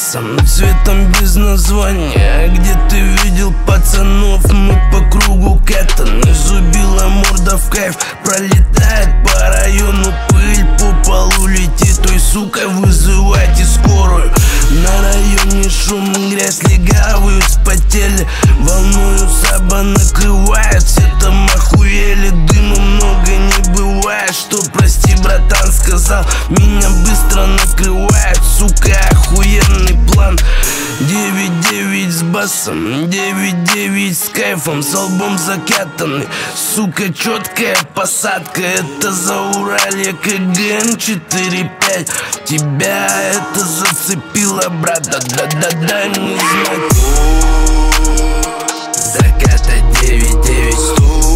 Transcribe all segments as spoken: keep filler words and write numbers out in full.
басом, цветом без названия. Где ты видел пацанов? Мы по кругу катан. Изубила морда в кайф, пролетает по району пыль, по полу летит. Ой, сука, вызывайте скорую. На районе шум, грязь, легавые вспотели. Волною саба накрывает, все там охуели. Дыма много не бывает, что прости, братан, сказал. Меня быстро накрывает, сука, охуенный план. девять девять с басом, девять девять с кайфом, с лбом закатанный. Сука, четкая посадка, это Зауралье КГН четыре пять. Тебя это зацепило, брат, да-да-да, не знать. Заката девять девять,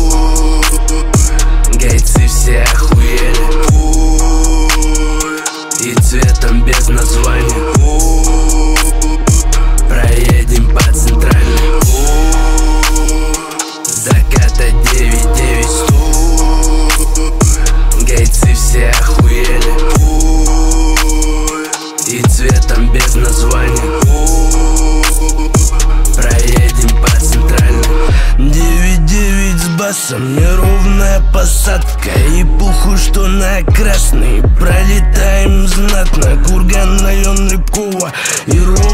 гайцы все охуели. И цветом без названия. Проедем по центральной. Заката девять девять, гайцы все охуели. И цветом без названия. Проедем по центральной. девять девять с басом, неровная посадка. И похуй, что на красный. Пролетаем знатно, курган, район Рябкова. И ровно